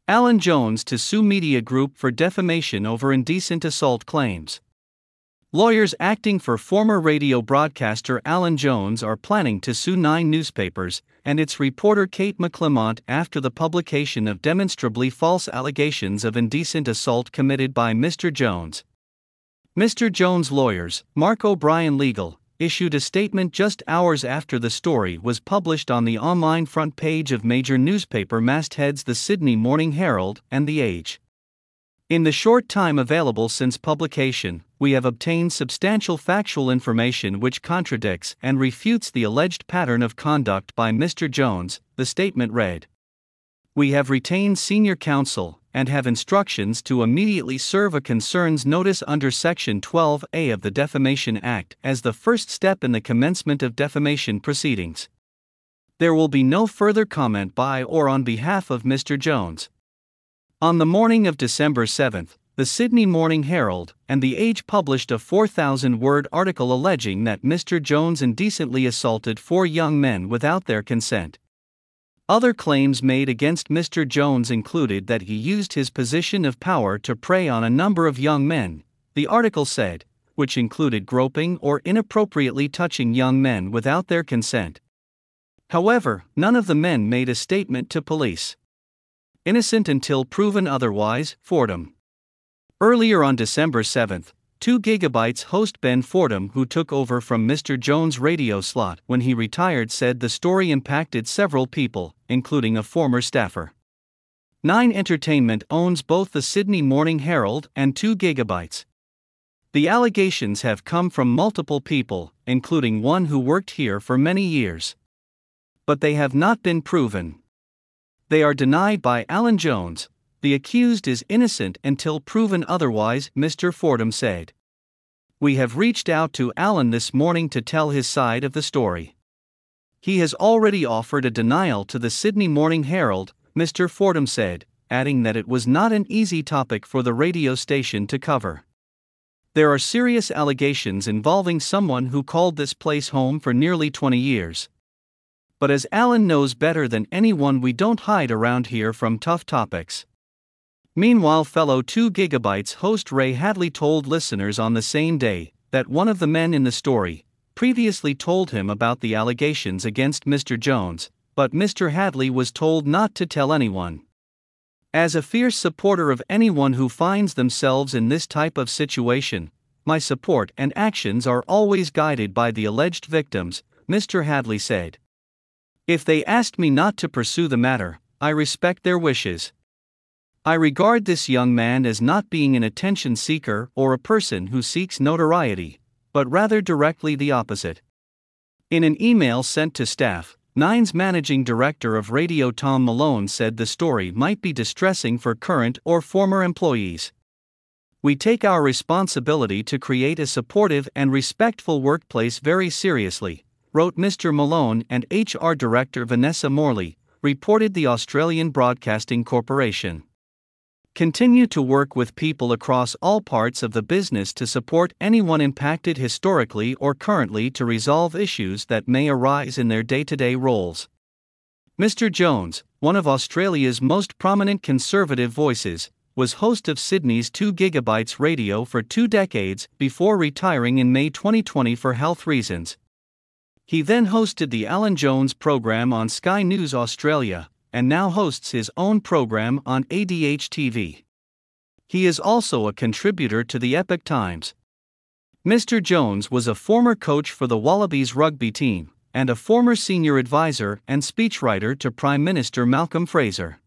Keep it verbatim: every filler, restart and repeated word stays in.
Alan Jones to sue media group for defamation over indecent assault claims. Lawyers acting for former radio broadcaster Alan Jones are planning to sue Nine newspapers and its reporter Kate McClymont after the publication of demonstrably false allegations of indecent assault committed by Mister Jones. Mister Jones' lawyers, Mark O'Brien Legal, issued a statement just hours after the story was published on the online front page of major newspaper mastheads the Sydney Morning Herald and The Age. In the short time available since publication, we have obtained substantial factual information which contradicts and refutes the alleged pattern of conduct by Mister Jones, the statement read. We have retained senior counsel and have instructions to immediately serve a concerns notice under Section twelve A of the Defamation Act as the first step in the commencement of defamation proceedings. There will be no further comment by or on behalf of Mister Jones. On the morning of December seventh, the Sydney Morning Herald and The Age published a four thousand word article alleging that Mister Jones indecently assaulted four young men without their consent. Other claims made against Mister Jones included that he used his position of power to prey on a number of young men, the article said, which included groping or inappropriately touching young men without their consent. However, none of the men made a statement to police. Innocent until proven otherwise, Fordham. Earlier on December seventh, two Gigabytes host Ben Fordham, who took over from Mister Jones' radio slot when he retired, said the story impacted several people, including a former staffer. Nine Entertainment owns both the Sydney Morning Herald and two Gigabytes. The allegations have come from multiple people, including one who worked here for many years. But they have not been proven. They are denied by Alan Jones. The accused is innocent until proven otherwise, Mister Fordham said. We have reached out to Alan this morning to tell his side of the story. He has already offered a denial to the Sydney Morning Herald, Mister Fordham said, adding that it was not an easy topic for the radio station to cover. There are serious allegations involving someone who called this place home for nearly twenty years. But as Alan knows better than anyone, we don't hide around here from tough topics. Meanwhile, fellow two Gigabytes host Ray Hadley told listeners on the same day that one of the men in the story previously told him about the allegations against Mister Jones, but Mister Hadley was told not to tell anyone. As a fierce supporter of anyone who finds themselves in this type of situation, my support and actions are always guided by the alleged victims, Mister Hadley said. If they asked me not to pursue the matter, I respect their wishes. I regard this young man as not being an attention seeker or a person who seeks notoriety, but rather directly the opposite. In an email sent to staff, Nine's managing director of radio Tom Malone said the story might be distressing for current or former employees. We take our responsibility to create a supportive and respectful workplace very seriously, wrote Mister Malone, and H R Director Vanessa Morley, reported the Australian Broadcasting Corporation. Continue to work with people across all parts of the business to support anyone impacted historically or currently to resolve issues that may arise in their day-to-day roles. Mister Jones, one of Australia's most prominent conservative voices, was host of Sydney's two Gigabytes radio for two decades before retiring in May twenty twenty for health reasons. He then hosted the Alan Jones program on Sky News Australia, and now hosts his own program on A D H T V. He is also a contributor to the Epoch Times. Mister Jones was a former coach for the Wallabies rugby team, and a former senior advisor and speechwriter to Prime Minister Malcolm Fraser.